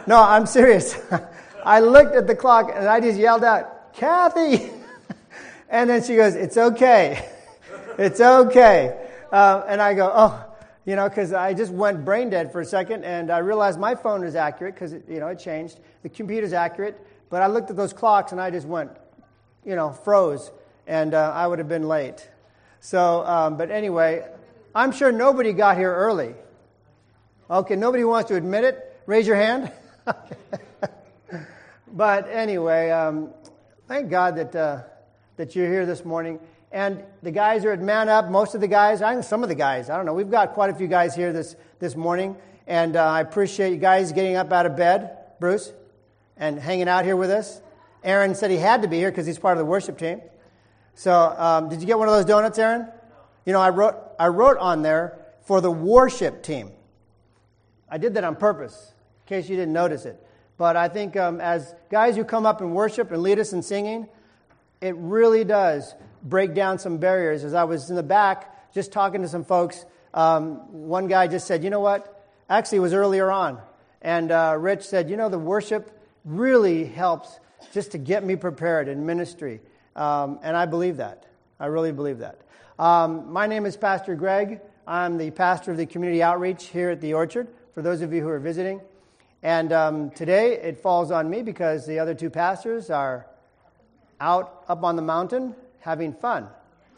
No, I'm serious. I looked at the clock and I just yelled out, Kathy! And then she goes, it's okay. It's okay. And I go, oh, because I just went brain dead for a second and I realized my phone is accurate because, it changed. The computer's accurate. But I looked at those clocks and I just went, froze. And I would have been late. So, but anyway, I'm sure nobody got here early. Okay, nobody wants to admit it? Raise your hand. But anyway, thank God that you're here this morning. And the guys are at Man Up. Most of the guys, some of the guys, I don't know. We've got quite a few guys here this morning. And I appreciate you guys getting up out of bed, Bruce, and hanging out here with us. Aaron said he had to be here because he's part of the worship team. So did you get one of those donuts, Aaron? I wrote on there for the worship team. I did that on purpose, in case you didn't notice it. But I think as guys who come up and worship and lead us in singing, it really does break down some barriers. As I was in the back just talking to some folks, one guy just said, you know what? Actually, it was earlier on. And Rich said, the worship really helps just to get me prepared in ministry. And I believe that. I really believe that. My name is Pastor Greg. I'm the pastor of the community outreach here at the Orchard, for those of you who are visiting. And today it falls on me because the other two pastors are out up on the mountain having fun.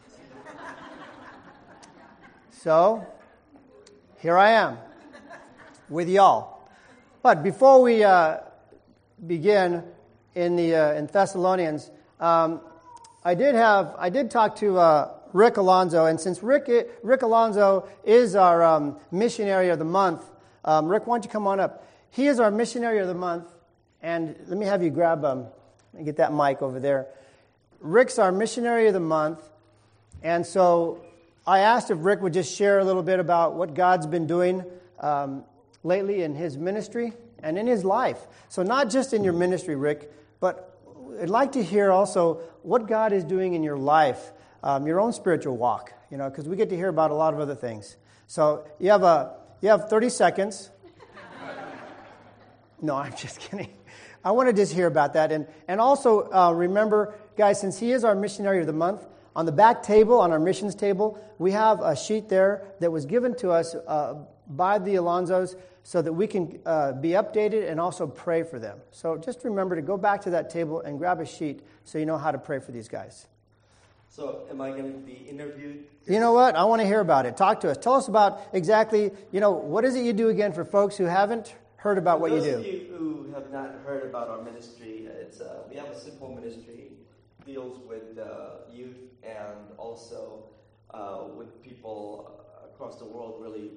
So here I am with y'all. But before we begin in Thessalonians, I did talk to Rick Alonzo, and since Rick Alonzo is our missionary of the month, Rick, why don't you come on up? He is our missionary of the month, and let me have you grab and get that mic over there. Rick's our missionary of the month, and so I asked if Rick would just share a little bit about what God's been doing lately in his ministry and in his life. So not just in your ministry, Rick, but I'd like to hear also what God is doing in your life, your own spiritual walk, because we get to hear about a lot of other things. So you have 30 seconds. No, I'm just kidding. I want to just hear about that. And also remember, guys, since he is our missionary of the month, on the back table, on our missions table, we have a sheet there that was given to us by the Alonzos so that we can be updated and also pray for them. So just remember to go back to that table and grab a sheet so you know how to pray for these guys. So am I going to be interviewed? You know what? I want to hear about it. Talk to us. Tell us about exactly, what is it you do again for folks who haven't heard about what you do? Those of you who have not heard about our ministry, we have a simple ministry, deals with youth and also with people across the world, really.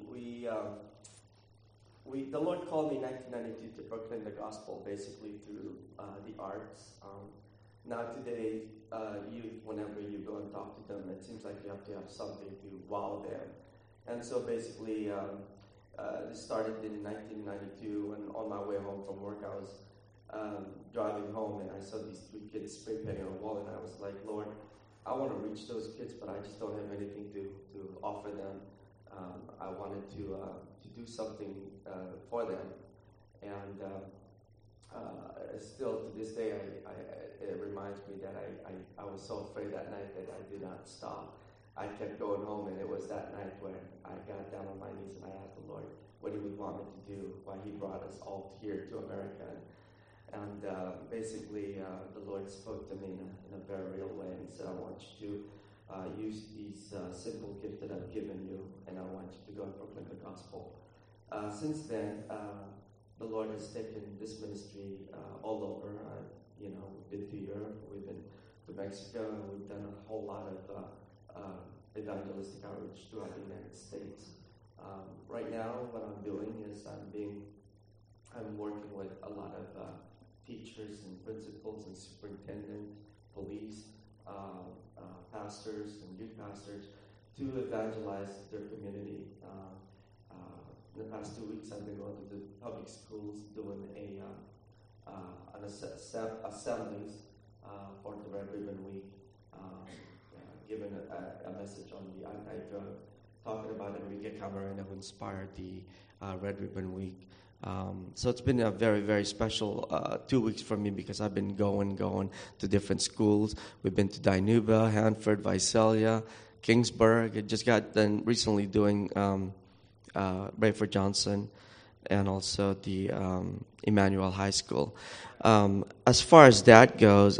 The Lord called me in 1992 to proclaim the gospel, basically through the arts. Now today, youth, whenever you go and talk to them, it seems like you have to have something to wow them. And so basically, this started in 1992, and on my way home from work, I was driving home, and I saw these three kids spray painting on a wall, and I was like, Lord, I want to reach those kids, but I just don't have anything to offer them. I wanted to do something for them, and still to this day, it reminds me that I was so afraid that night that I did not stop. I kept going home, and it was that night when I got down on my knees and I asked the Lord what He would want me to do, why He brought us all here to America. And basically, the Lord spoke to me in a very real way and said, I want you to use these simple gifts that I've given you, and I want you to go and proclaim the gospel. Since then, the Lord has taken this ministry all over. We've been to Europe, we've been to Mexico, and we've done a whole lot of evangelistic outreach throughout the United States. Right now, what I'm doing is I'm working with a lot of teachers and principals and superintendents, police, pastors and youth pastors to evangelize their community. In the past 2 weeks, I've been going to the public schools doing assemblies for the Red Ribbon Week, giving a message on the anti-drug, talking about Enrique Camarena, who inspired the Red Ribbon Week, So it's been a very, very special 2 weeks for me because I've been going to different schools. We've been to Dinuba, Hanford, Visalia, Kingsburg. I just got done recently doing Rayford Johnson and also the Emmanuel High School. As far as that goes,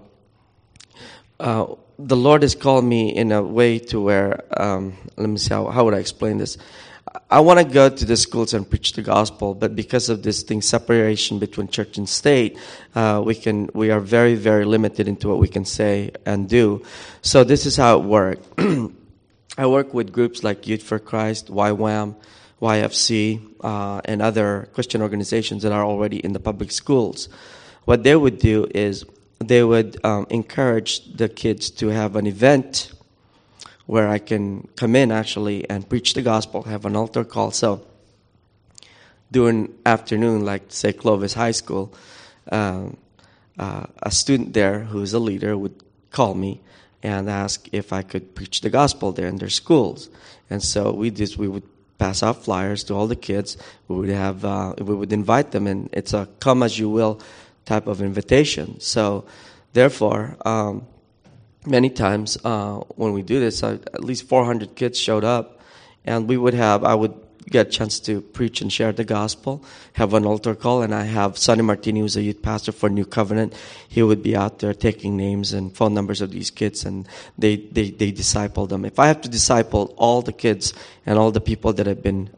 the Lord has called me in a way to where, let me see, how would I explain this? I want to go to the schools and preach the gospel, but because of this thing, separation between church and state, we are very, very limited into what we can say and do. So this is how it worked. I work with groups like Youth for Christ, YWAM, YFC, and other Christian organizations that are already in the public schools. What they would do is they would encourage the kids to have an event where I can come in actually and preach the gospel, have an altar call. So during afternoon, like say Clovis High School, a student there who is a leader would call me and ask if I could preach the gospel there in their schools. And so we would pass out flyers to all the kids. We would invite them, and it's a come as you will type of invitation. So therefore, many times when we do this, at least 400 kids showed up, and I would get a chance to preach and share the gospel, have an altar call, and I have Sonny Martini, who's a youth pastor for New Covenant. He would be out there taking names and phone numbers of these kids, and they disciple them. If I have to disciple all the kids and all the people that have been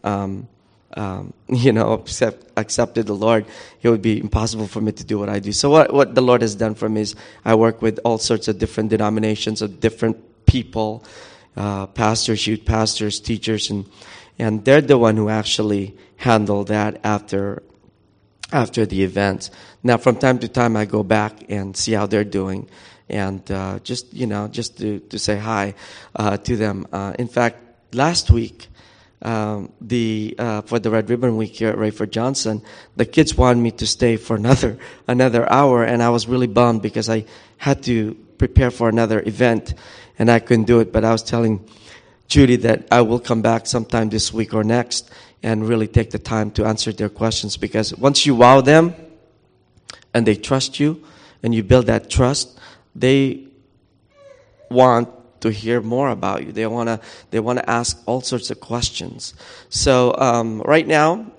accepted the Lord, it would be impossible for me to do what I do. So what the Lord has done for me is I work with all sorts of different denominations of different people, pastors, youth pastors, teachers, and they're the one who actually handle that after the event. Now, from time to time, I go back and see how they're doing, and just to say hi to them. In fact, last week, for the Red Ribbon Week here at Rayford Johnson, the kids wanted me to stay for another hour, and I was really bummed because I had to prepare for another event, and I couldn't do it. But I was telling Judy that I will come back sometime this week or next and really take the time to answer their questions, because once you wow them and they trust you and you build that trust, they want to hear more about you. They want to ask all sorts of questions. So right now,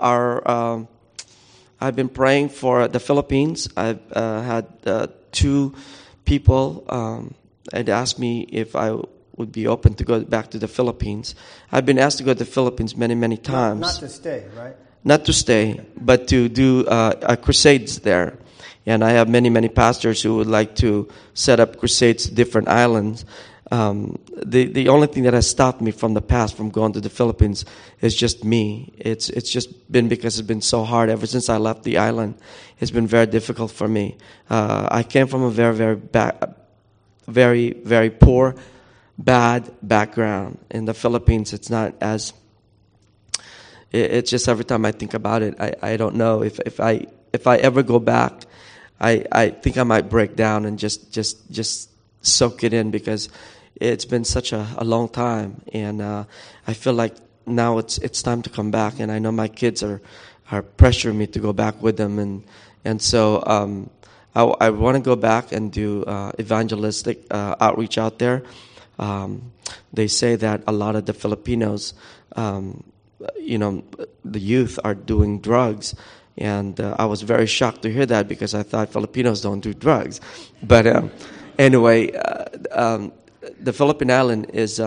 I've been praying for the Philippines. I've had 2 people had asked me if I would be open to go back to the Philippines. I've been asked to go to the Philippines many, many times. Not to stay, right? Not to stay, but to do crusades there. And I have many, many pastors who would like to set up crusades to different islands. The only thing that has stopped me from the past from going to the Philippines is just me. It's just been because it's been so hard ever since I left the island. It's been very difficult for me. I came from a very, very bad, very, very poor, bad background. In the Philippines, it's not as. It's just every time I think about it, I don't know if I ever go back, I think I might break down and just soak it in, because it's been such a long time, and I feel like now it's time to come back, and I know my kids are pressuring me to go back with them, and so I want to go back and do evangelistic outreach out there. They say that a lot of the Filipinos, the youth are doing drugs. And I was very shocked to hear that, because I thought Filipinos don't do drugs. But anyway, the Philippine Island is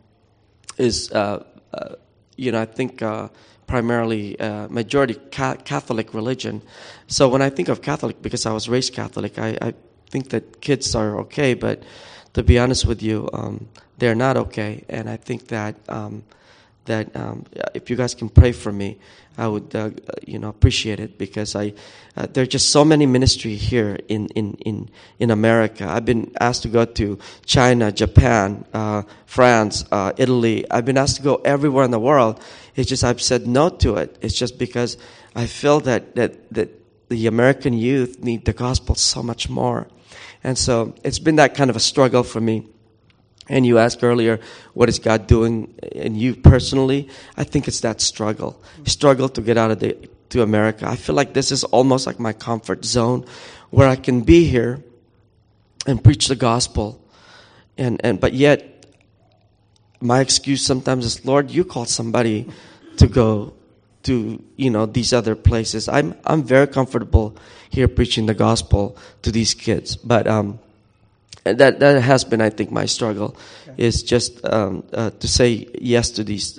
I think primarily majority Catholic religion. So when I think of Catholic, because I was raised Catholic, I think that kids are okay. But to be honest with you, they're not okay. And I think that if you guys can pray for me, I would appreciate it, because there are just so many ministry here in America. I've been asked to go to China, Japan, France, Italy. I've been asked to go everywhere in the world. It's just I've said no to it. It's just because I feel that the American youth need the gospel so much more, and so it's been that kind of a struggle for me. And you asked earlier, what is God doing in you personally? I think it's that struggle to get out of to America. I feel like this is almost like my comfort zone where I can be here and preach the gospel. But yet, my excuse sometimes is, Lord, you called somebody to go to, these other places. I'm very comfortable here preaching the gospel to these kids. But that has been, I think, my struggle, is just to say yes to these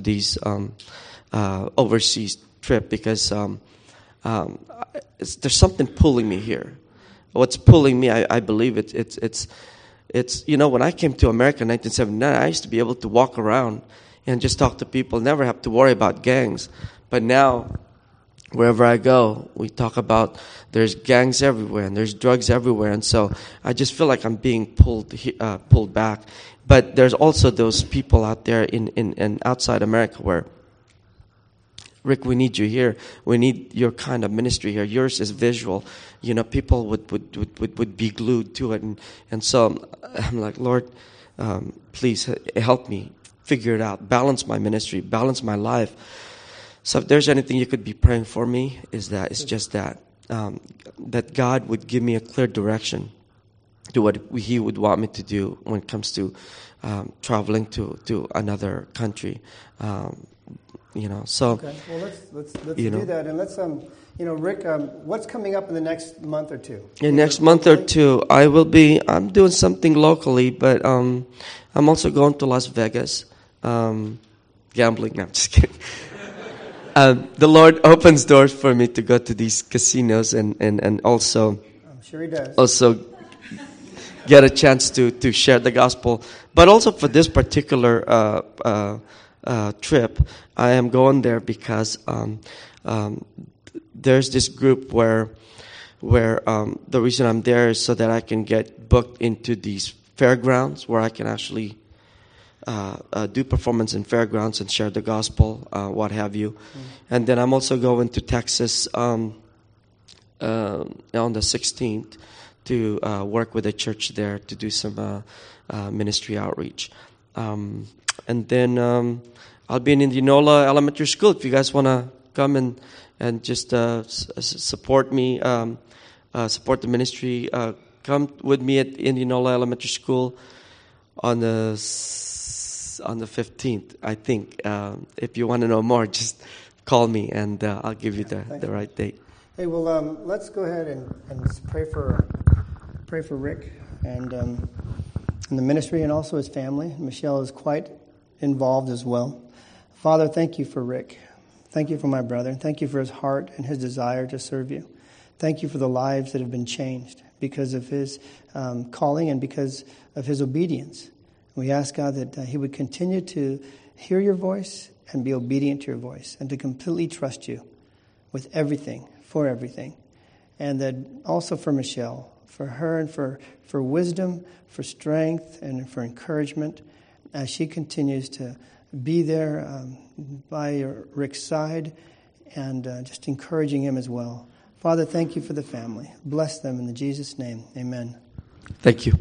overseas trip, because there's something pulling me here. What's pulling me, I believe it's when I came to America in 1979, I used to be able to walk around and just talk to people, never have to worry about gangs. But now, wherever I go, we talk about there's gangs everywhere and there's drugs everywhere, and so I just feel like I'm being pulled back. But there's also those people out there in outside America where, Rick, we need you here. We need your kind of ministry here. Yours is visual. People would be glued to it, and so I'm like, Lord, please help me figure it out, balance my ministry, balance my life. So if there's anything you could be praying for me, it's just that God would give me a clear direction to what He would want me to do when it comes to traveling to another country. So okay. Well, let's do that, and let's Rick, what's coming up in the next month or two? In next month or two, I'm doing something locally, but I'm also going to Las Vegas, gambling. No, I'm just kidding. The Lord opens doors for me to go to these casinos and also, I'm sure He does. Also get a chance to share the gospel. But also for this particular trip, I am going there because there's this group where the reason I'm there is so that I can get booked into these fairgrounds where I can actually do performance in fairgrounds and share the gospel, what have you. Mm. And then I'm also going to Texas on the 16th to work with a church there to do some ministry outreach. And then I'll be in Indianola Elementary School. If you guys want to come and just support me, support the ministry, come with me at Indianola Elementary School on the 15th, I think. If you want to know more, just call me and I'll give you the right date. Hey, well, let's go ahead and pray for Rick and the ministry and also his family. Michelle is quite involved as well. Father, thank you for Rick. Thank you for my brother. Thank you for his heart and his desire to serve you. Thank you for the lives that have been changed because of his calling and because of his obedience. We ask, God, that he would continue to hear your voice and be obedient to your voice and to completely trust you with everything, for everything. And that also for Michelle, for her and for wisdom, for strength, and for encouragement as she continues to be there by Rick's side and just encouraging him as well. Father, thank you for the family. Bless them in Jesus' name. Amen. Thank you.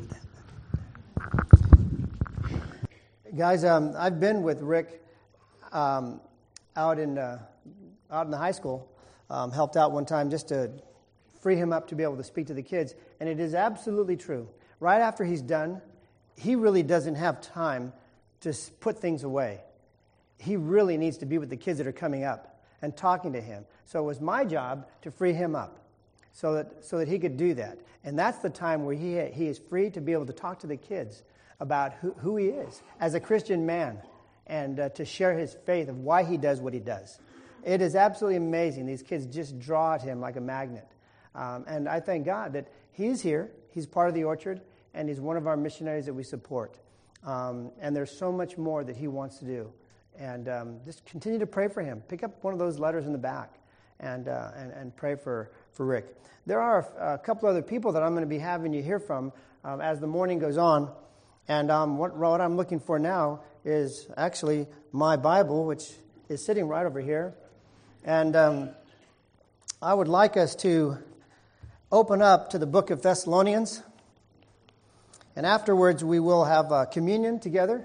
Guys, I've been with Rick out in the high school, helped out one time just to free him up to be able to speak to the kids. And it is absolutely true. Right after he's done, he really doesn't have time to put things away. He really needs to be with the kids that are coming up and talking to him. So it was my job to free him up so that he could do that. And that's the time where he is free to be able to talk to the kids about who he is as a Christian man and to share his faith of why he does what he does. It is absolutely amazing. These kids just draw at him like a magnet. And I thank God that he's here. He's part of the Orchard, and he's one of our missionaries that we support. And there's so much more that he wants to do. And just continue to pray for him. Pick up one of those letters in the back and pray for Rick. There are a couple other people that I'm going to be having you hear from as the morning goes on. And what I'm looking for now is actually my Bible, which is sitting right over here. And I would like us to open up to the book of Thessalonians. And afterwards, we will have communion together.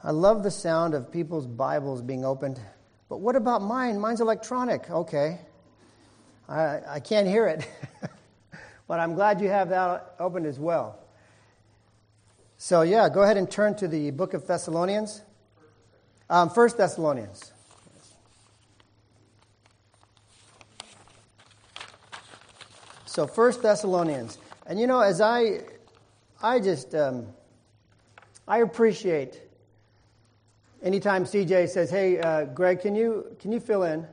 I love the sound of people's Bibles being opened. But what about mine? Mine's electronic. Okay. I can't hear it. But I'm glad you have that open as well. So yeah, go ahead and turn to the book of Thessalonians. 1 Thessalonians. So 1 Thessalonians. And you know, as I appreciate anytime CJ says, "Hey, Greg, can you fill in?"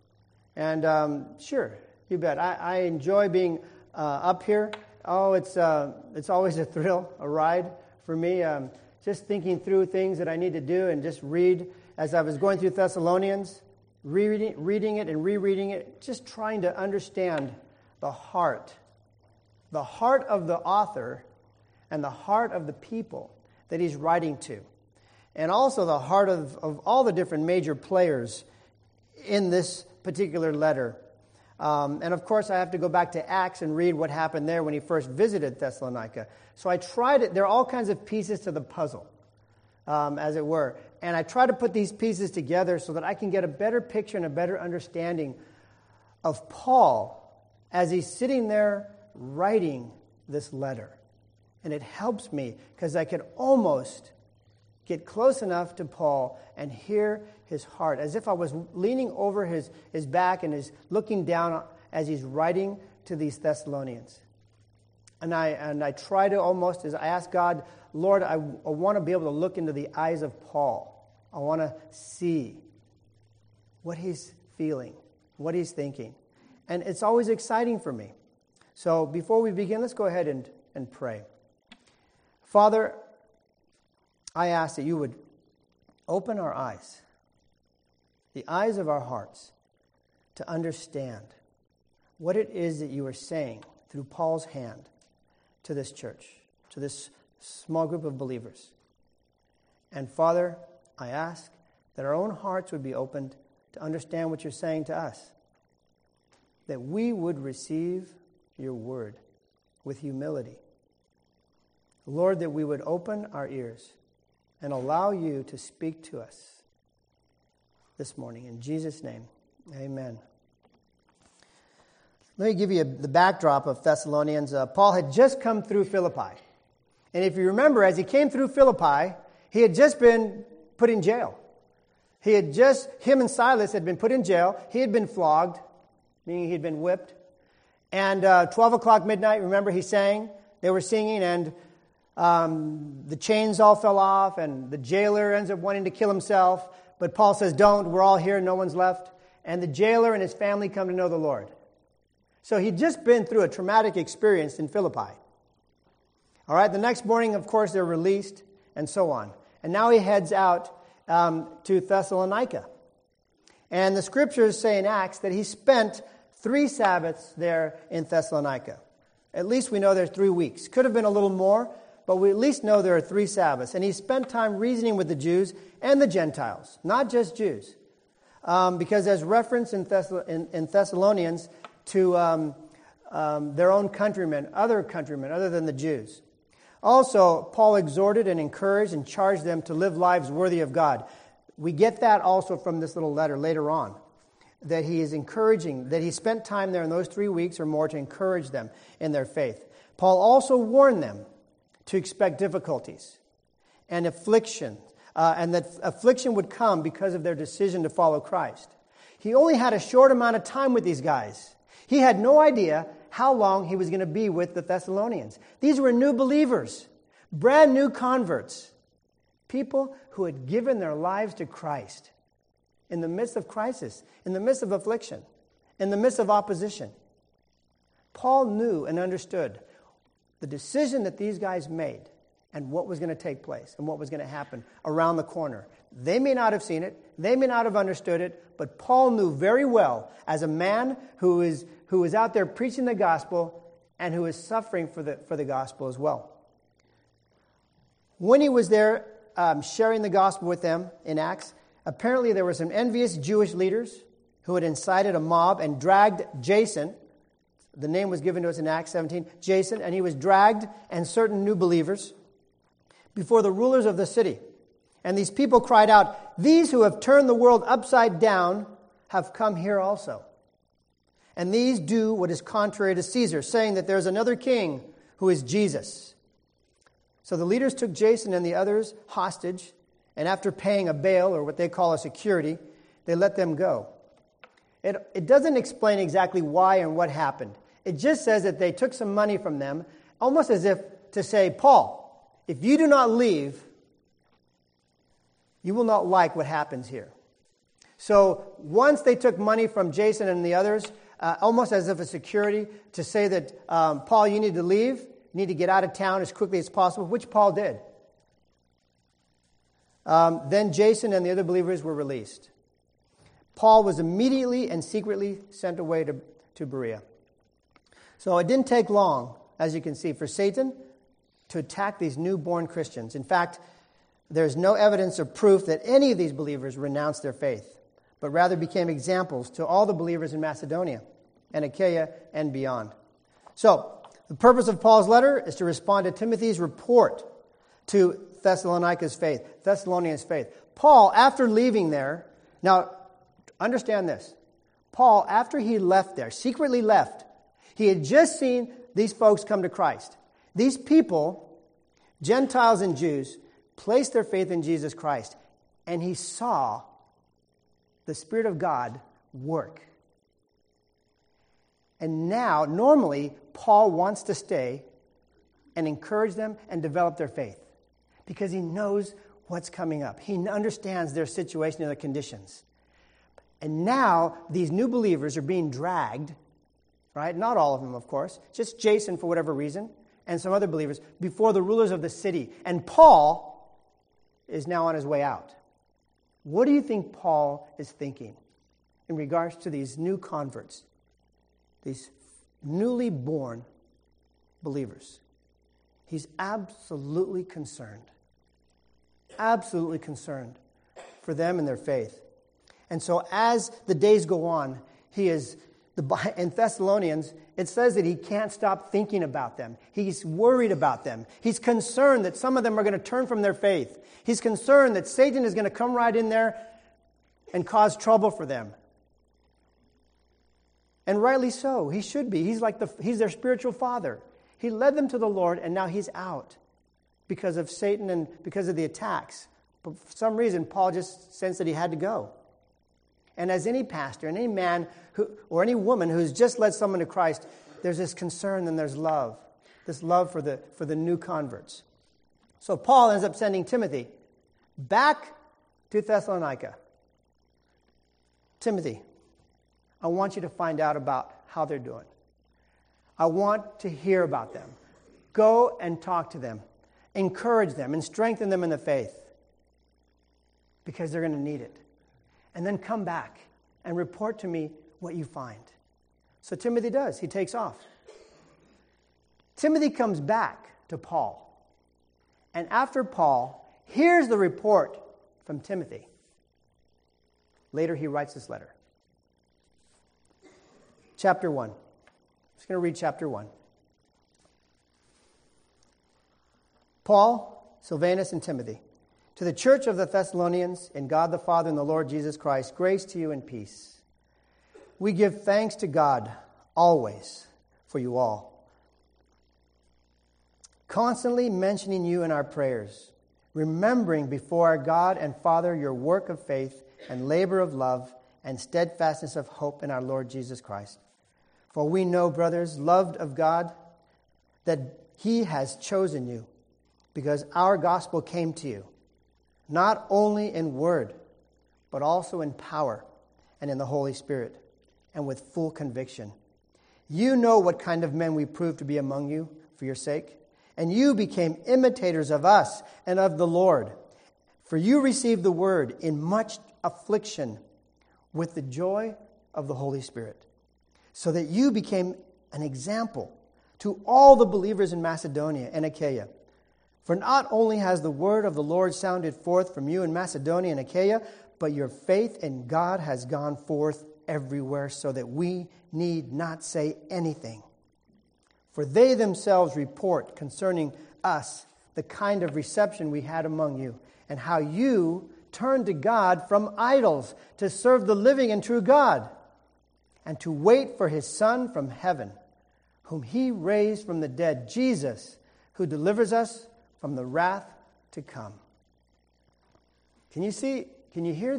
And sure, you bet. I enjoy being up here. Oh, it's always a thrill, a ride for me. Just thinking through things that I need to do and just read. As I was going through Thessalonians, reading it and rereading it, just trying to understand the heart of the author and the heart of the people that he's writing to. And also the heart of all the different major players in this particular letter. And of course, I have to go back to Acts and read what happened there when he first visited Thessalonica. So I tried it. There are all kinds of pieces to the puzzle, as it were. And I try to put these pieces together so that I can get a better picture and a better understanding of Paul as he's sitting there writing this letter. And it helps me because I can almost get close enough to Paul and hear his heart, as if I was leaning over his back and is looking down as he's writing to these Thessalonians. And I try to almost, as I ask God, Lord, I want to be able to look into the eyes of Paul. I want to see what he's feeling, what he's thinking. And it's always exciting for me. So before we begin, let's go ahead and pray. Father, I ask that you would open our eyes, the eyes of our hearts, to understand what it is that you are saying through Paul's hand to this church, to this small group of believers. And Father, I ask that our own hearts would be opened to understand what you're saying to us, that we would receive your word with humility. Lord, that we would open our ears and allow you to speak to us this morning. In Jesus' name, amen. Let me give you the backdrop of Thessalonians. Paul had just come through Philippi. And if you remember, as he came through Philippi, he had just been put in jail. Him and Silas had been put in jail. He had been flogged, meaning he had been whipped. And 12 o'clock midnight, remember he sang? They were singing, and the chains all fell off, and the jailer ends up wanting to kill himself. But Paul says, don't, we're all here, no one's left. And the jailer and his family come to know the Lord. So he'd just been through a traumatic experience in Philippi. All right, the next morning, of course, they're released, and so on. And now he heads out to Thessalonica. And the scriptures say in Acts that he spent 3 Sabbaths there in Thessalonica. At least we know there's 3 weeks. Could have been a little more, but we at least know there are 3 Sabbaths. And he spent time reasoning with the Jews and the Gentiles, not just Jews. Because there's reference in Thessalonians to their own countrymen other than the Jews. Also, Paul exhorted and encouraged and charged them to live lives worthy of God. We get that also from this little letter later on, that he is encouraging, that he spent time there in those 3 weeks or more to encourage them in their faith. Paul also warned them to expect difficulties and affliction, and that affliction would come because of their decision to follow Christ. He only had a short amount of time with these guys. He had no idea how long he was going to be with the Thessalonians. These were new believers, brand new converts, people who had given their lives to Christ in the midst of crisis, in the midst of affliction, in the midst of opposition. Paul knew and understood the decision that these guys made and what was going to take place and what was going to happen around the corner. They may not have seen it, they may not have understood it, but Paul knew very well, as a man who is out there preaching the gospel and who is suffering for the gospel as well. When he was there sharing the gospel with them in Acts, apparently there were some envious Jewish leaders who had incited a mob and dragged Jason. The name was given to us in Acts 17, Jason, and he was dragged, and certain new believers, before the rulers of the city. And these people cried out, "These who have turned the world upside down have come here also. And these do what is contrary to Caesar, saying that there is another king who is Jesus." So the leaders took Jason and the others hostage, and after paying a bail, or what they call a security, they let them go. It doesn't explain exactly why and what happened. It just says that they took some money from them, almost as if to say, "Paul, if you do not leave, you will not like what happens here." So once they took money from Jason and the others, almost as if a security, to say that, "Paul, you need to leave. You need to get out of town as quickly as possible," which Paul did. Then Jason and the other believers were released. Paul was immediately and secretly sent away to Berea. So it didn't take long, as you can see, for Satan to attack these newborn Christians. In fact, there's no evidence or proof that any of these believers renounced their faith, but rather became examples to all the believers in Macedonia and Achaia and beyond. So, the purpose of Paul's letter is to respond to Timothy's report to Thessalonians' faith. Paul, after leaving there, now understand this, Paul, after he left there, secretly left, he had just seen these folks come to Christ. These people, Gentiles and Jews, placed their faith in Jesus Christ, and he saw the Spirit of God work. And now, normally, Paul wants to stay and encourage them and develop their faith because he knows what's coming up. He understands their situation and their conditions. And now, these new believers are being dragged, right? Not all of them, of course, just Jason for whatever reason, and some other believers, before the rulers of the city. And Paul is now on his way out. What do you think Paul is thinking in regards to these new converts, these newly born believers? He's absolutely concerned for them and their faith. And so as the days go on, in Thessalonians, it says that he can't stop thinking about them. He's worried about them. He's concerned that some of them are going to turn from their faith. He's concerned that Satan is going to come right in there and cause trouble for them. And rightly so. He should be. He's their spiritual father. He led them to the Lord, and now he's out because of Satan and because of the attacks. But for some reason, Paul just sensed that he had to go. And as any pastor, and any man or any woman who's just led someone to Christ, there's this concern and there's love. This love for the new converts. So Paul ends up sending Timothy back to Thessalonica. Timothy, I want you to find out about how they're doing. I want to hear about them. Go and talk to them. Encourage them and strengthen them in the faith. Because they're going to need it. And then come back and report to me what you find. So Timothy does. He takes off. Timothy comes back to Paul. And after Paul hears the report from Timothy, later he writes this letter. Chapter 1. I'm just going to read chapter 1. Paul, Silvanus, and Timothy, to the church of the Thessalonians, in God the Father and the Lord Jesus Christ, grace to you and peace. We give thanks to God always for you all, constantly mentioning you in our prayers, remembering before our God and Father your work of faith and labor of love and steadfastness of hope in our Lord Jesus Christ. For we know, brothers, loved of God, that he has chosen you, because our gospel came to you, not only in word, but also in power and in the Holy Spirit, and with full conviction. You know what kind of men we proved to be among you for your sake, and you became imitators of us and of the Lord. For you received the word in much affliction with the joy of the Holy Spirit, so that you became an example to all the believers in Macedonia and Achaia. For not only has the word of the Lord sounded forth from you in Macedonia and Achaia, but your faith in God has gone forth everywhere, so that we need not say anything. For they themselves report concerning us the kind of reception we had among you, and how you turned to God from idols to serve the living and true God, and to wait for his Son from heaven, whom he raised from the dead, Jesus, who delivers us from the wrath to come. Can you hear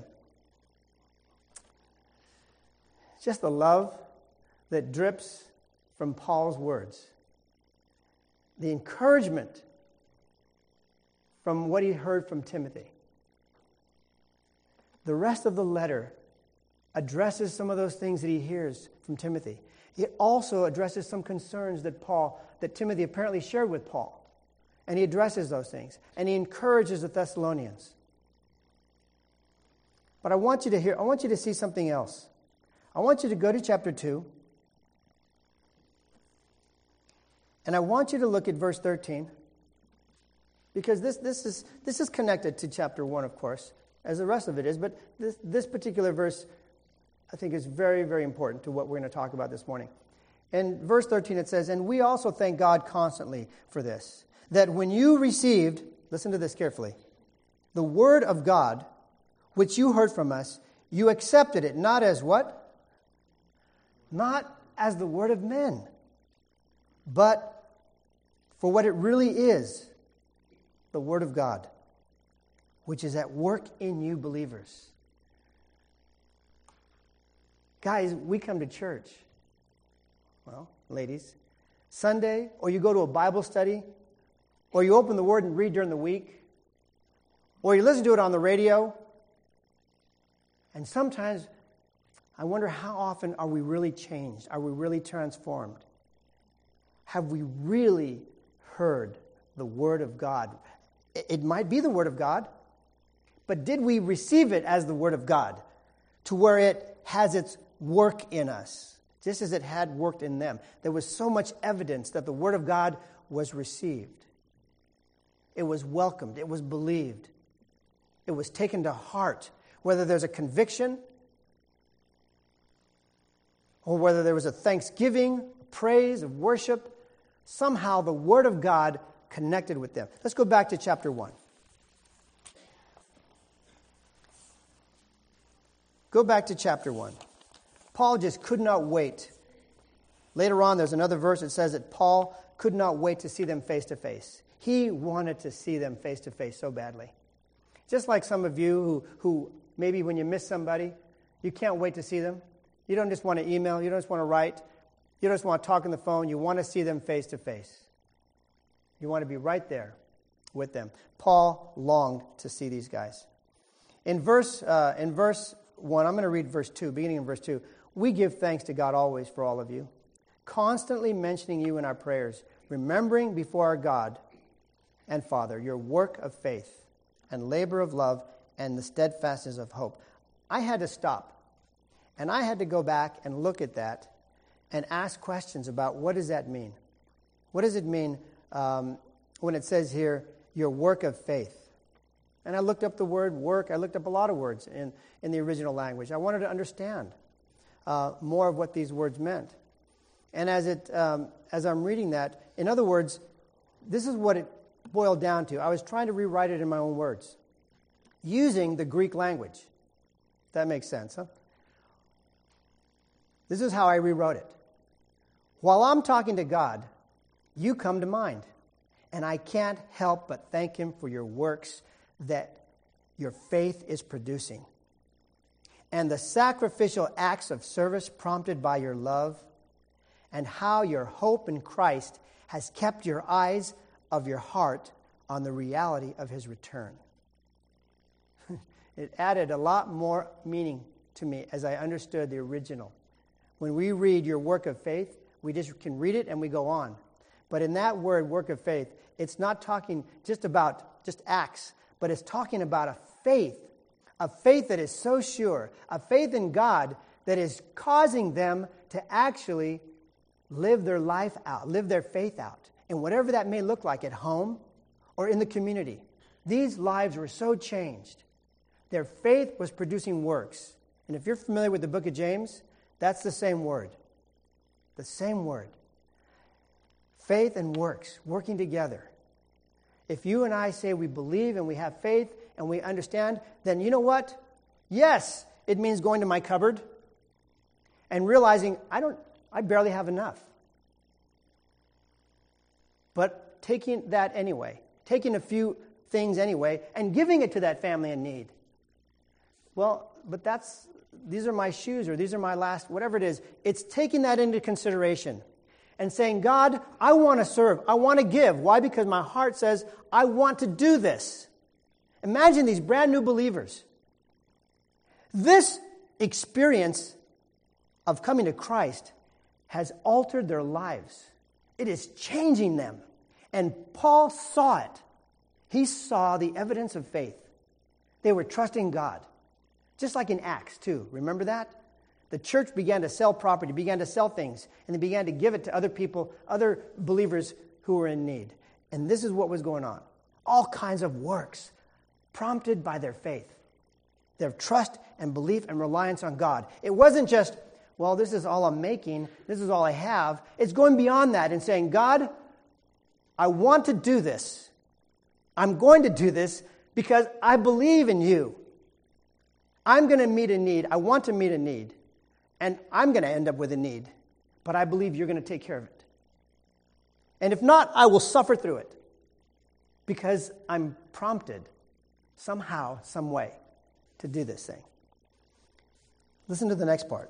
just the love that drips from Paul's words? The encouragement from what he heard from Timothy. The rest of the letter addresses some of those things that he hears from Timothy. It also addresses some concerns that Timothy apparently shared with Paul. And he addresses those things. And he encourages the Thessalonians. But I want you to see something else. I want you to go to chapter 2. And I want you to look at verse 13. Because this is connected to chapter 1, of course, as the rest of it is. But this particular verse, I think, is very, very important to what we're going to talk about this morning. In verse 13 it says, "And we also thank God constantly for this, that when you received," listen to this carefully, "the word of God, which you heard from us, you accepted it, not as" what? Not as the word of men, but for what it really is, the word of God, which is at work in you believers. Guys, we come to church. Well, ladies, Sunday, or you go to a Bible study, or you open the Word and read during the week, or you listen to it on the radio. And sometimes I wonder, how often are we really changed? Are we really transformed? Have we really heard the Word of God? It might be the Word of God, but did we receive it as the Word of God to where it has its work in us, just as it had worked in them? There was so much evidence that the Word of God was received. It was welcomed. It was believed. It was taken to heart. Whether there's a conviction or whether there was a thanksgiving, praise, of worship, somehow the Word of God connected with them. Let's go back to chapter 1. Go back to chapter 1. Paul just could not wait. Later on, there's another verse that says that Paul could not wait to see them face to face. He wanted to see them face to face so badly. Just like some of you who maybe when you miss somebody, you can't wait to see them. You don't just want to email. You don't just want to write. You don't just want to talk on the phone. You want to see them face to face. You want to be right there with them. Paul longed to see these guys. In verse 1, I'm going to read verse 2, beginning in verse 2. "We give thanks to God always for all of you, constantly mentioning you in our prayers, remembering before our God and Father your work of faith and labor of love and the steadfastness of hope." I had to stop, and I had to go back and look at that and ask questions about what does that mean? What does it mean when it says here, your work of faith? And I looked up the word work. I looked up a lot of words in the original language. I wanted to understand more of what these words meant. And as I'm reading that, in other words, this is what it boiled down to. I was trying to rewrite it in my own words, using the Greek language. If that makes sense, huh? This is how I rewrote it. While I'm talking to God, you come to mind, and I can't help but thank Him for your works that your faith is producing, and the sacrificial acts of service prompted by your love, and how your hope in Christ has kept your eyes of your heart on the reality of His return. It added a lot more meaning to me as I understood the original. When we read your work of faith, we just can read it and we go on. But in that word, work of faith, it's not talking just about just acts, but it's talking about a faith that is so sure, a faith in God that is causing them to actually live their life out, live their faith out, and whatever that may look like at home or in the community. These lives were so changed. Their faith was producing works. And if you're familiar with the book of James, that's the same word. The same word. Faith and works, working together. If you and I say we believe and we have faith and we understand, then you know what? Yes, it means going to my cupboard and realizing I barely have enough. But taking that anyway, taking a few things anyway, and giving it to that family in need. Well, but these are my shoes, or these are my last, whatever it is. It's taking that into consideration and saying, God, I want to serve. I want to give. Why? Because my heart says, I want to do this. Imagine these brand new believers. This experience of coming to Christ has altered their lives. It is changing them. And Paul saw it. He saw the evidence of faith. They were trusting God. Just like in Acts 2. Remember that? The church began to sell property, began to sell things, and they began to give it to other people, other believers who were in need. And this is what was going on. All kinds of works prompted by their faith, their trust and belief and reliance on God. It wasn't just, well, this is all I'm making, this is all I have. It's going beyond that and saying, God, I want to do this. I'm going to do this because I believe in you. I'm going to meet a need. I want to meet a need. And I'm going to end up with a need. But I believe you're going to take care of it. And if not, I will suffer through it. Because I'm prompted somehow, some way, to do this thing. Listen to the next part.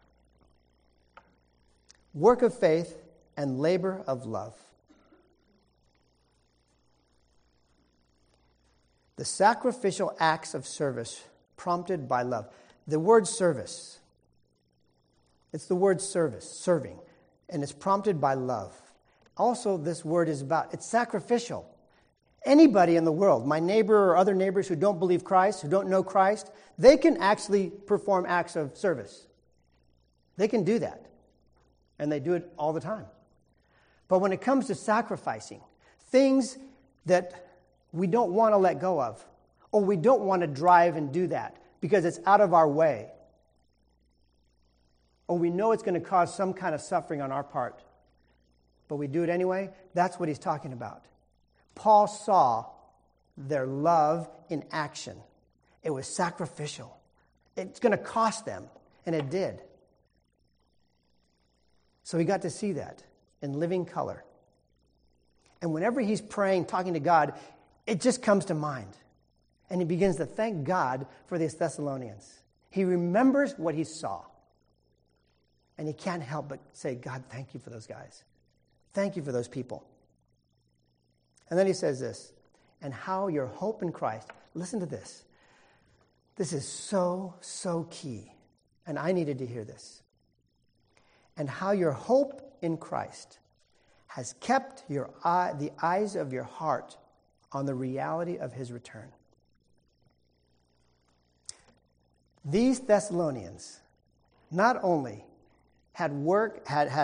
Work of faith and labor of love. The sacrificial acts of service prompted by love. The word service, it's the word service, serving, and it's prompted by love. Also, this word is it's sacrificial. Anybody in the world, my neighbor or other neighbors who don't believe Christ, who don't know Christ, they can actually perform acts of service. They can do that. And they do it all the time. But when it comes to sacrificing, things that we don't want to let go of, or we don't want to drive and do that because it's out of our way, or we know it's going to cause some kind of suffering on our part, but we do it anyway, that's what he's talking about. Paul saw their love in action. It was sacrificial. It's going to cost them, and it did. So he got to see that in living color. And whenever he's praying, talking to God, it just comes to mind. And he begins to thank God for these Thessalonians. He remembers what he saw. And he can't help but say, God, thank you for those guys. Thank you for those people. And then he says this, and how your hope in Christ, listen to this. This is so, so key. And I needed to hear this. And how your hope in Christ has kept the eyes of your heart on the reality of his return. These Thessalonians not only had works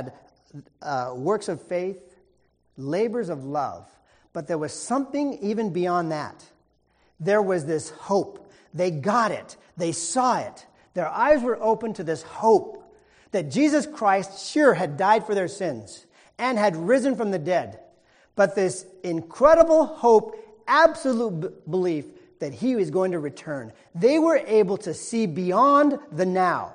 of faith, labors of love, but there was something even beyond that. There was this hope. They got it. They saw it. Their eyes were open to this hope that Jesus Christ sure had died for their sins and had risen from the dead. But this incredible hope, absolute belief that he was going to return. They were able to see beyond the now.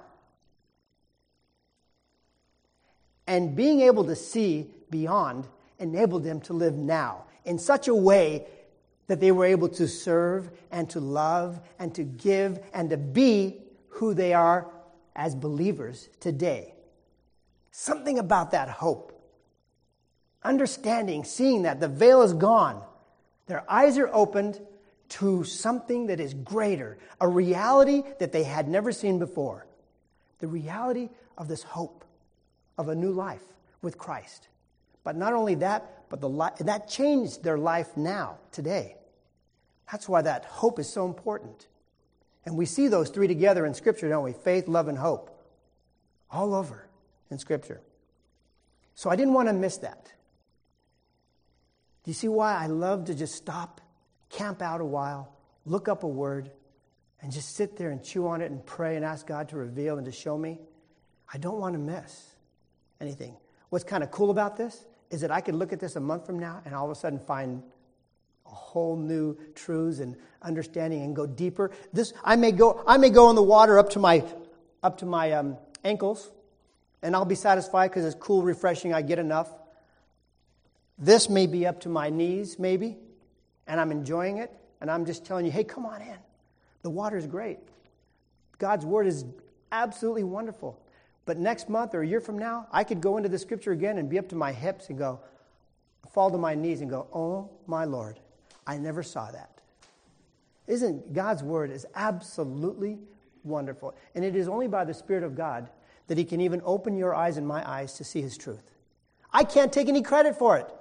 And being able to see beyond enabled them to live now in such a way that they were able to serve and to love and to give and to be who they are as believers today. Something about that hope. Understanding, seeing that the veil is gone. Their eyes are opened to something that is greater, a reality that they had never seen before. The reality of this hope of a new life with Christ. But not only that, but that changed their life now, today. That's why that hope is so important. And we see those three together in Scripture, don't we? Faith, love, and hope. All over in Scripture. So I didn't want to miss that. Do you see why I love to just stop, camp out a while, look up a word, and just sit there and chew on it and pray and ask God to reveal and to show me? I don't want to miss anything. What's kind of cool about this is that I could look at this a month from now and all of a sudden find whole new truths and understanding and go deeper. I may go in the water up to my ankles, and I'll be satisfied because it's cool, refreshing. I get enough. This may be up to my knees, maybe, and I'm enjoying it. And I'm just telling you, hey, come on in. The water is great. God's word is absolutely wonderful. But next month or a year from now, I could go into the scripture again and be up to my hips and fall to my knees and go, oh, my Lord, I never saw that. Isn't God's word is absolutely wonderful. And it is only by the Spirit of God that he can even open your eyes and my eyes to see his truth. I can't take any credit for it.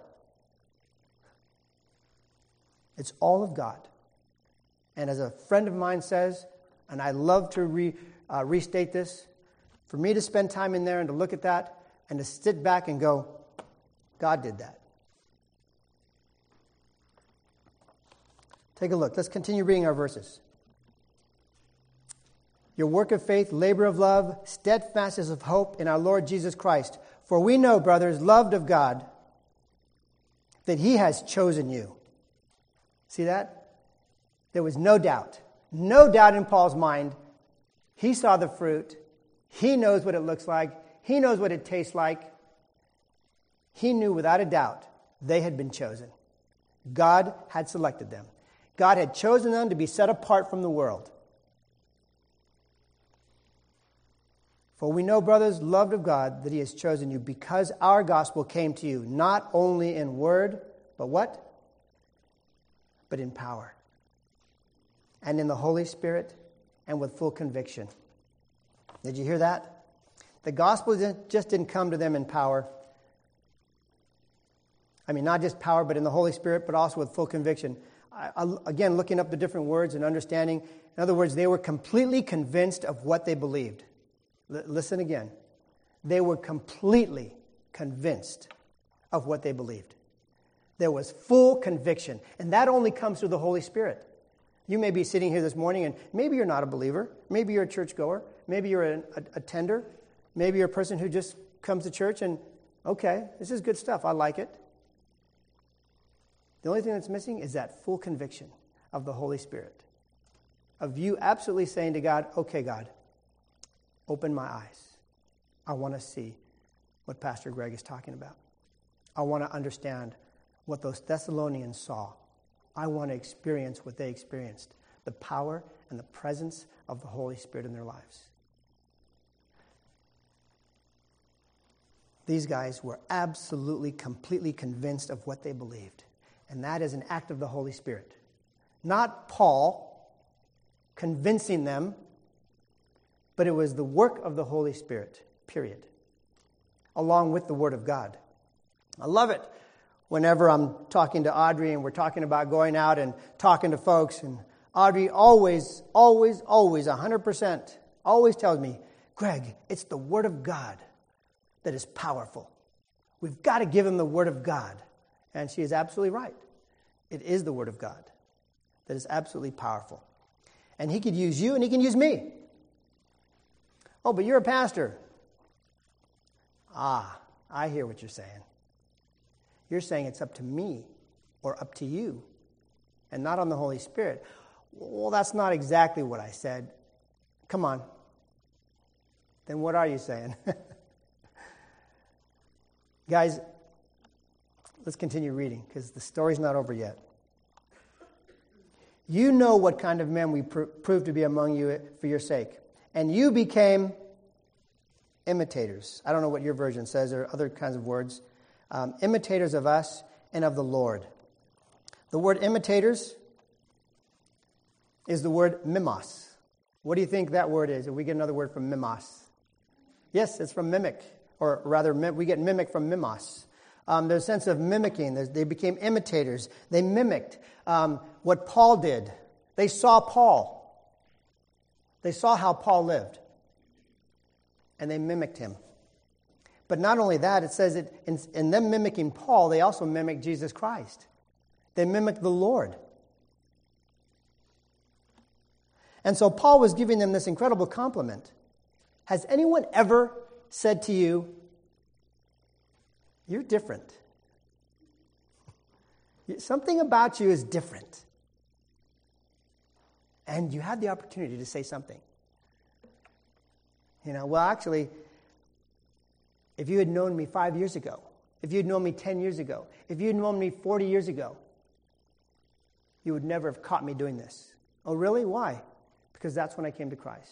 It's all of God. And as a friend of mine says, and I love to restate this, for me to spend time in there and to look at that and to sit back and go, God did that. Take a look. Let's continue reading our verses. Your work of faith, labor of love, steadfastness of hope in our Lord Jesus Christ. For we know, brothers, loved of God, that he has chosen you. See that? There was no doubt in Paul's mind. He saw the fruit. He knows what it looks like. He knows what it tastes like. He knew without a doubt they had been chosen. God had selected them. God had chosen them to be set apart from the world. For we know, brothers, loved of God, that he has chosen you because our gospel came to you, not only in word, but what? But in power. And in the Holy Spirit, and with full conviction. Did you hear that? The gospel just didn't come to them in power. I mean, not just power, but in the Holy Spirit, but also with full conviction. Again, looking up the different words and understanding. In other words, they were completely convinced of what they believed. Listen again. They were completely convinced of what they believed. There was full conviction. And that only comes through the Holy Spirit. You may be sitting here this morning and maybe you're not a believer. Maybe you're a churchgoer. Maybe you're an attender. Maybe you're a person who just comes to church and, okay, this is good stuff. I like it. The only thing that's missing is that full conviction of the Holy Spirit. Of you absolutely saying to God, okay, God, open my eyes. I want to see what Pastor Greg is talking about. I want to understand what those Thessalonians saw. I want to experience what they experienced, the power and the presence of the Holy Spirit in their lives. These guys were absolutely, completely convinced of what they believed. And that is an act of the Holy Spirit. Not Paul convincing them, but it was the work of the Holy Spirit, period. Along with the Word of God. I love it. Whenever I'm talking to Audrey and we're talking about going out and talking to folks, and Audrey always, 100%, always tells me, Greg, it's the Word of God that is powerful. We've got to give him the Word of God. And she is absolutely right. It is the Word of God that is absolutely powerful. And he could use you and he can use me. Oh, but you're a pastor. I hear what you're saying. You're saying it's up to me or up to you and not on the Holy Spirit. Well, that's not exactly what I said. Come on. Then what are you saying? Guys, let's continue reading because the story's not over yet. You know what kind of men we proved to be among you for your sake. And you became imitators. I don't know what your version says. There are other kinds of words. Imitators of us and of the Lord. The word imitators is the word mimos. What do you think that word is? We get another word from mimos. Yes, it's from mimic. Or rather, we get mimic from mimos. There's a sense of mimicking. They became imitators. They mimicked what Paul did. They saw Paul. They saw how Paul lived. And they mimicked him. But not only that, it says that in them mimicking Paul, they also mimicked Jesus Christ. They mimicked the Lord. And so Paul was giving them this incredible compliment. Has anyone ever said to you, you're different? Something about you is different. And you had the opportunity to say something. Well, actually, if you had known me 5 years ago, if you had known me 10 years ago, if you had known me 40 years ago, you would never have caught me doing this. Oh, really? Why? Because that's when I came to Christ.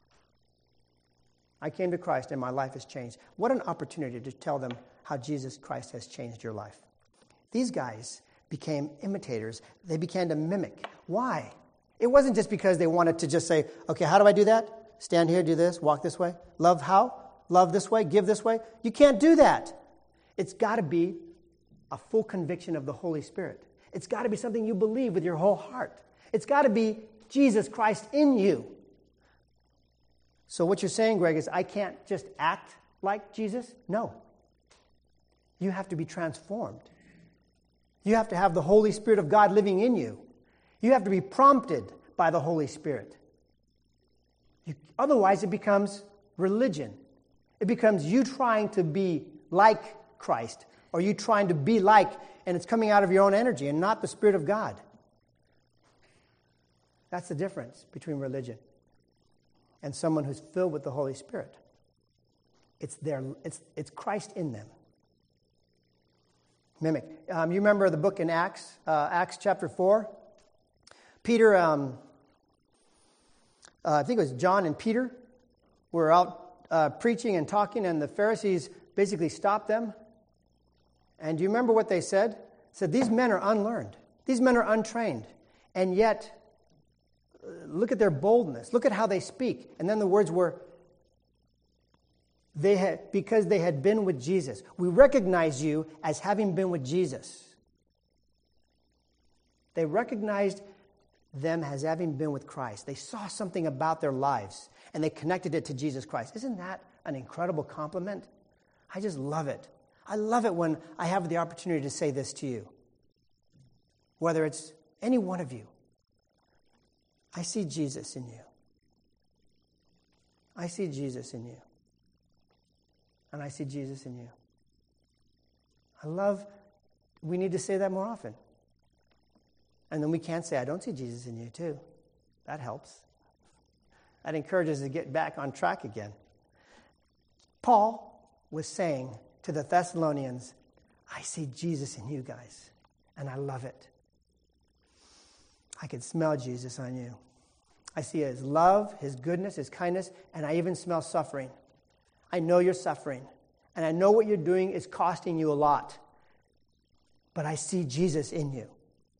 I came to Christ and my life has changed. What an opportunity to tell them how Jesus Christ has changed your life. These guys became imitators. They began to mimic. Why? It wasn't just because they wanted to just say, okay, how do I do that? Stand here, do this, walk this way. Love how? Love this way, give this way. You can't do that. It's got to be a full conviction of the Holy Spirit. It's got to be something you believe with your whole heart. It's got to be Jesus Christ in you. So what you're saying, Greg, is I can't just act like Jesus? No. You have to be transformed. You have to have the Holy Spirit of God living in you. You have to be prompted by the Holy Spirit. Otherwise, it becomes religion. It becomes you trying to be like Christ, or you trying to be like, and it's coming out of your own energy and not the Spirit of God. That's the difference between religion and someone who's filled with the Holy Spirit. It's Christ in them. Mimic. You remember the book in Acts, Acts chapter 4? Peter, I think it was John and Peter, were out preaching and talking, and the Pharisees basically stopped them. And do you remember what they said? They said, these men are unlearned. These men are untrained. And yet, look at their boldness. Look at how they speak. And then the words were, because they had been with Jesus. We recognize you as having been with Jesus. They recognized them as having been with Christ. They saw something about their lives, and they connected it to Jesus Christ. Isn't that an incredible compliment? I just love it. I love it when I have the opportunity to say this to you. Whether it's any one of you. I see Jesus in you. I see Jesus in you. And I see Jesus in you. We need to say that more often. And then we can't say, I don't see Jesus in you too. That helps. That encourages us to get back on track again. Paul was saying to the Thessalonians, I see Jesus in you guys, and I love it. I can smell Jesus on you. I see his love, his goodness, his kindness, and I even smell suffering. I know you're suffering, and I know what you're doing is costing you a lot, but I see Jesus in you.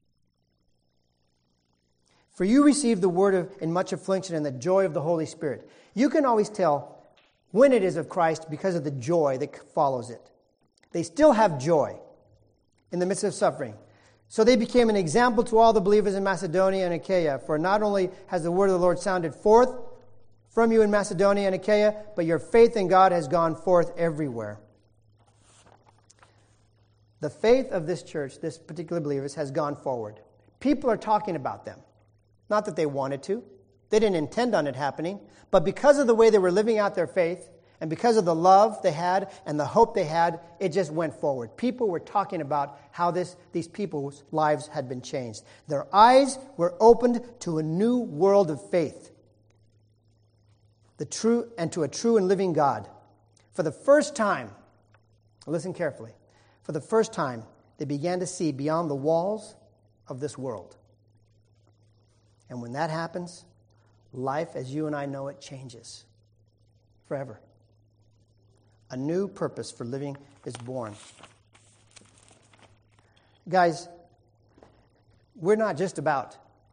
For you received the word in much affliction and the joy of the Holy Spirit. You can always tell when it is of Christ because of the joy that follows it. They still have joy in the midst of suffering. So they became an example to all the believers in Macedonia and Achaia. For not only has the word of the Lord sounded forth from you in Macedonia and Achaia, but your faith in God has gone forth everywhere. The faith of this church, this particular believers, has gone forward. People are talking about them. Not that they wanted to. They didn't intend on it happening. But because of the way they were living out their faith, and because of the love they had and the hope they had, it just went forward. People were talking about how these people's lives had been changed. Their eyes were opened to a new world of faith. To a true and living God. For the first time, listen carefully, for the first time, they began to see beyond the walls of this world. And when that happens, life as you and I know it changes forever. A new purpose for living is born. Guys, we're not just about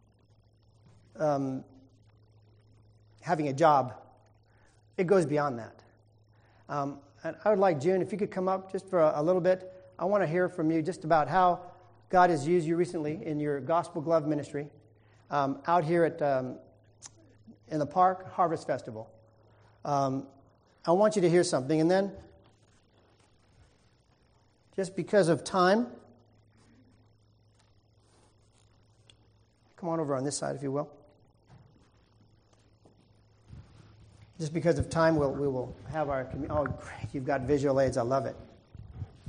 having a job. It goes beyond that. And I would like, June, if you could come up just for a little bit. I want to hear from you just about how God has used you recently in your Gospel Glove ministry out here at in the park, Harvest Festival. I want you to hear something, and then, just because of time, come on over on this side, if you will. Just because of time, we will have our... Oh, great, you've got visual aids. I love it.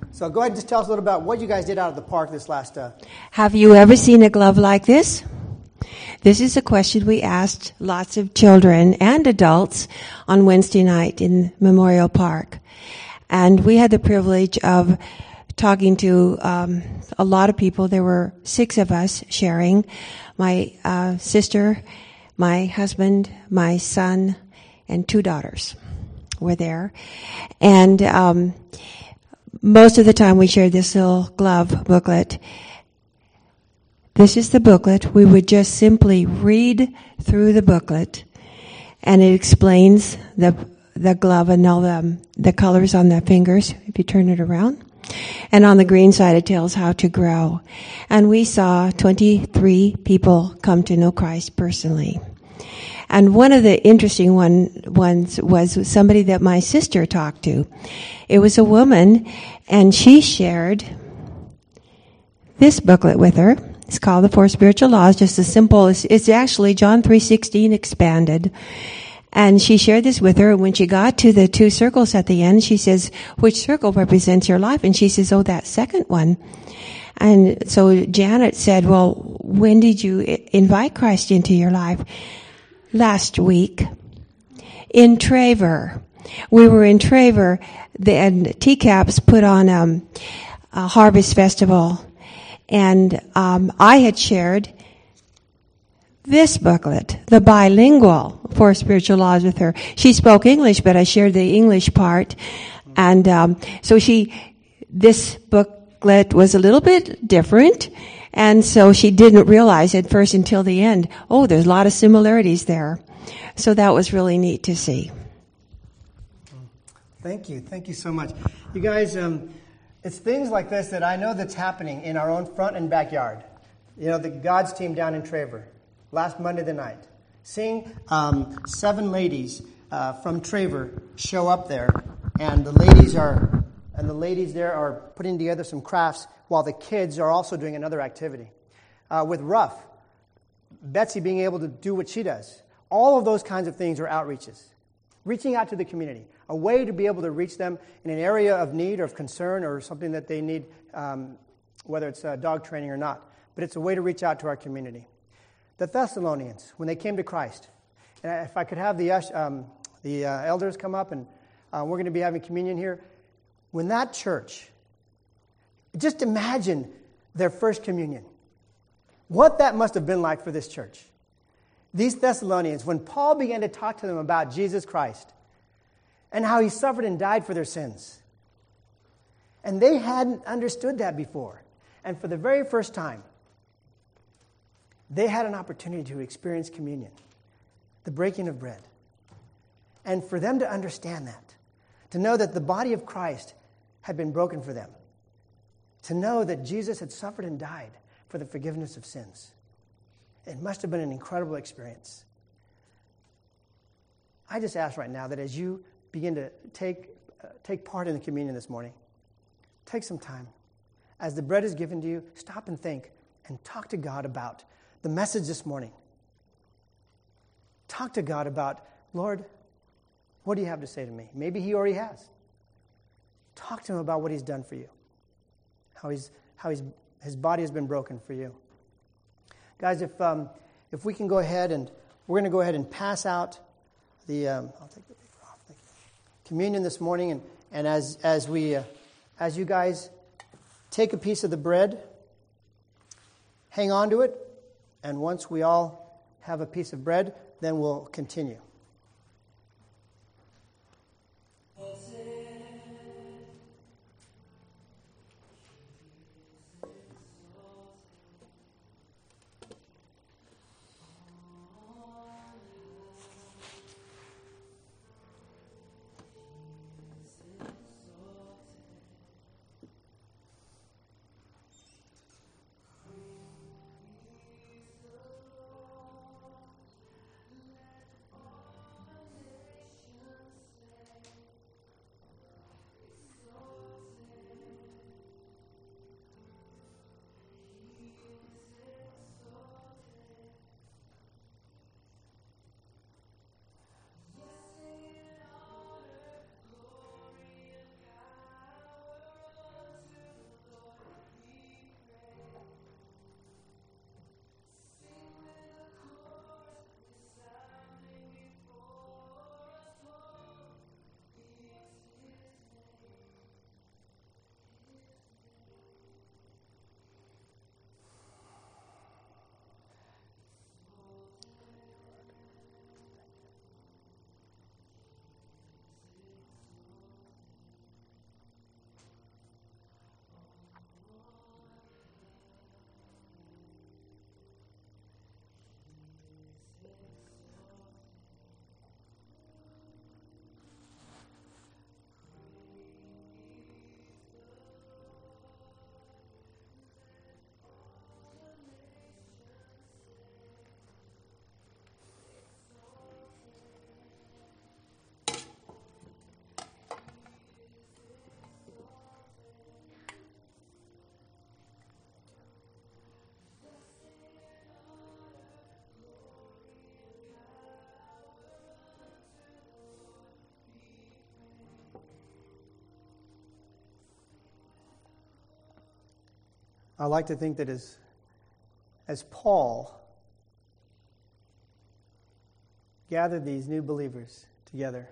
So go ahead and just tell us a little about what you guys did out of the park this last... Have you ever seen a glove like this? This is a question we asked lots of children and adults on Wednesday night in Memorial Park. And we had the privilege of talking to a lot of people. There were 6 of us sharing. My sister, my husband, my son, and 2 daughters were there. And most of the time we shared this little glove booklet. This is the booklet. We would just simply read through the booklet, and it explains the glove and all the colors on the fingers, if you turn it around. And on the green side, it tells how to grow. And we saw 23 people come to know Christ personally. And one of the interesting ones was somebody that my sister talked to. It was a woman, and she shared this booklet with her. It's called The 4 Spiritual Laws, just as simple as, it's actually John 3:16 expanded. And she shared this with her, and when she got to the 2 circles at the end, she says, which circle represents your life? And she says, oh, that second one. And so Janet said, well, when did you invite Christ into your life? Last week. In Traver. We were in Traver, and TCAPS put on a harvest festival. And I had shared this booklet, the bilingual 4 Spiritual Laws, with her. She spoke English, but I shared the English part. And so this booklet was a little bit different. And so she didn't realize at first until the end, oh, there's a lot of similarities there. So that was really neat to see. Thank you. Thank you so much. You guys, it's things like this that I know that's happening in our own front and backyard. You know, the God's team down in Traver, last Monday the night, seeing 7 ladies from Traver show up there, and the ladies there are putting together some crafts while the kids are also doing another activity. With Ruff, Betsy being able to do what she does. All of those kinds of things are outreaches. Reaching out to the community, a way to be able to reach them in an area of need or of concern or something that they need, whether it's dog training or not. But it's a way to reach out to our community. The Thessalonians, when they came to Christ, and if I could have the elders come up, and we're going to be having communion here. When that church, just imagine their first communion. What that must have been like for this church. These Thessalonians, when Paul began to talk to them about Jesus Christ and how he suffered and died for their sins. And they hadn't understood that before. And for the very first time, they had an opportunity to experience communion, the breaking of bread. And for them to understand that, to know that the body of Christ had been broken for them, to know that Jesus had suffered and died for the forgiveness of sins. It must have been an incredible experience. I just ask right now that as you begin to take part in the communion this morning, take some time. As the bread is given to you, stop and think and talk to God about the message this morning. Talk to God about, Lord, what do you have to say to me? Maybe he already has. Talk to him about what he's done for you, how his body has been broken for you. Guys, if we can go ahead, and we're going to go ahead and pass out the I'll take the paper off. Communion this morning, and as you guys take a piece of the bread, hang on to it, and once we all have a piece of bread, then we'll continue. I like to think that as Paul gathered these new believers together,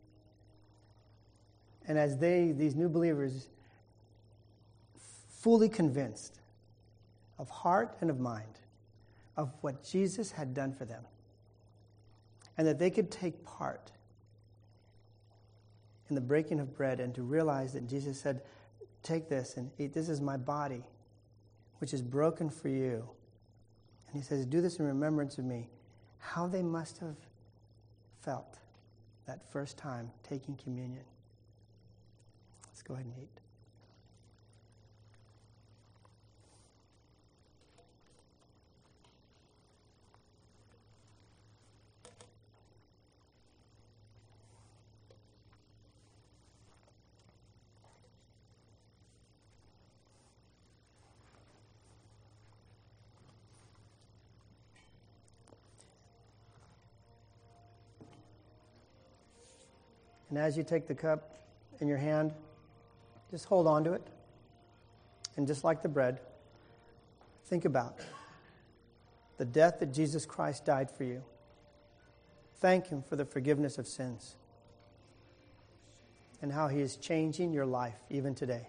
and as these new believers, fully convinced of heart and of mind of what Jesus had done for them, and that they could take part in the breaking of bread and to realize that Jesus said, take this and eat. This is my body, which is broken for you. And he says, do this in remembrance of me. How they must have felt that first time taking communion. Let's go ahead and eat. And as you take the cup in your hand, just hold on to it. And just like the bread, think about the death that Jesus Christ died for you. Thank Him for the forgiveness of sins and how He is changing your life even today.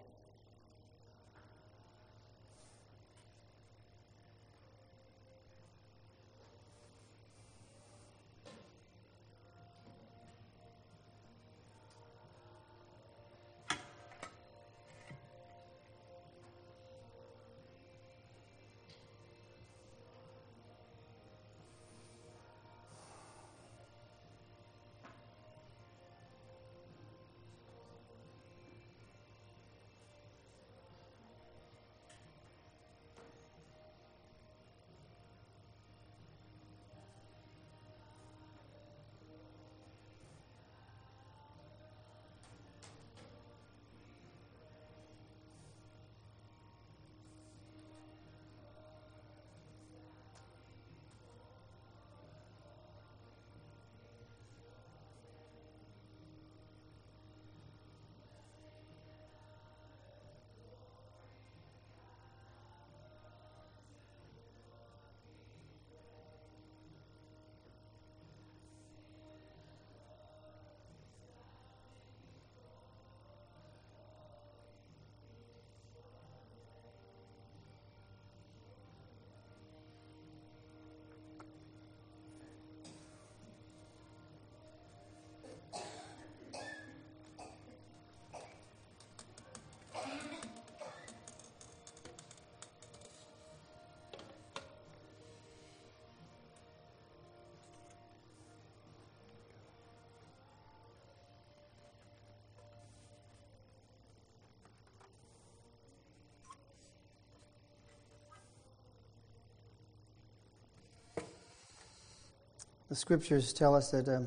The scriptures tell us that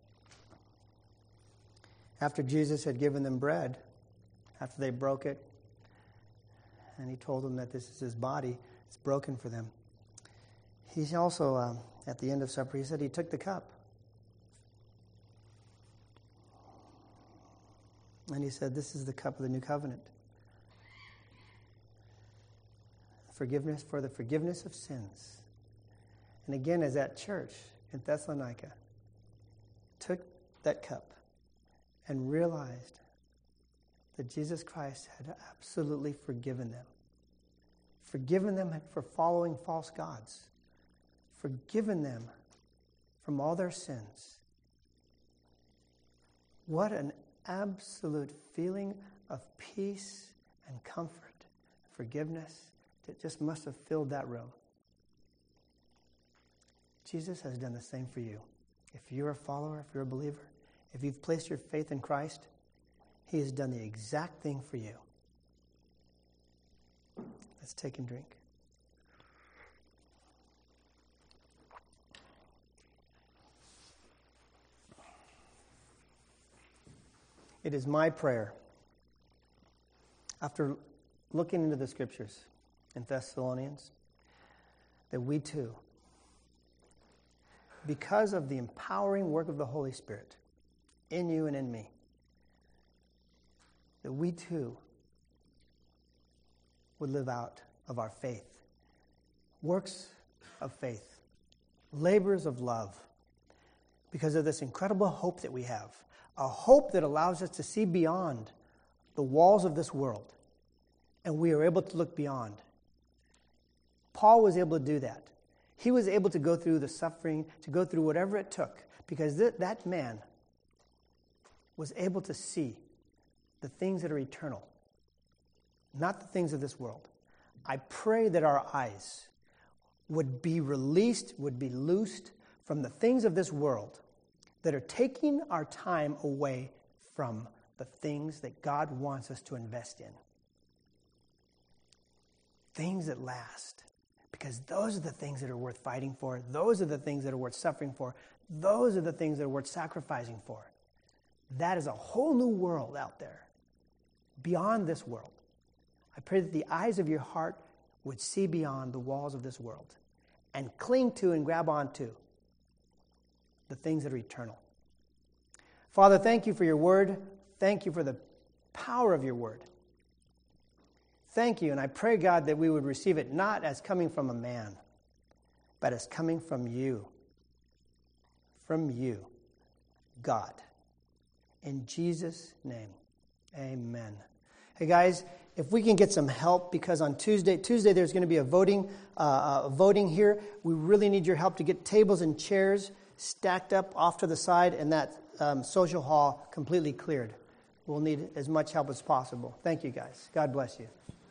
after Jesus had given them bread, after they broke it, and He told them that this is His body, it's broken for them. He also, at the end of supper, He said He took the cup. And He said, this is the cup of the new covenant. Forgiveness for the forgiveness of sins. And again, as that church in Thessalonica took that cup and realized that Jesus Christ had absolutely forgiven them for following false gods, forgiven them from all their sins. What an absolute feeling of peace and comfort, forgiveness that just must have filled that room. Jesus has done the same for you. If you're a follower, if you're a believer, if you've placed your faith in Christ, He has done the exact thing for you. Let's take and drink. It is my prayer, after looking into the scriptures in Thessalonians, that we too, because of the empowering work of the Holy Spirit in you and in me, that we too would live out of our faith. Works of faith. Labors of love. Because of this incredible hope that we have. A hope that allows us to see beyond the walls of this world. And we are able to look beyond. Paul was able to do that. He was able to go through the suffering, to go through whatever it took. Because that man was able to see the things that are eternal. Not the things of this world. I pray that our eyes would be released, would be loosed from the things of this world that are taking our time away from the things that God wants us to invest in. Things that last. Because those are the things that are worth fighting for. Those are the things that are worth suffering for. Those are the things that are worth sacrificing for. That is a whole new world out there. Beyond this world. I pray that the eyes of your heart would see beyond the walls of this world and cling to and grab onto the things that are eternal. Father, thank you for your word. Thank you for the power of your word. Thank you, and I pray, God, that we would receive it not as coming from a man, but as coming from you. From you, God. In Jesus' name, amen. Hey, guys, if we can get some help, because on Tuesday there's going to be a voting here. We really need your help to get tables and chairs stacked up off to the side and that social hall completely cleared. We'll need as much help as possible. Thank you, guys. God bless you.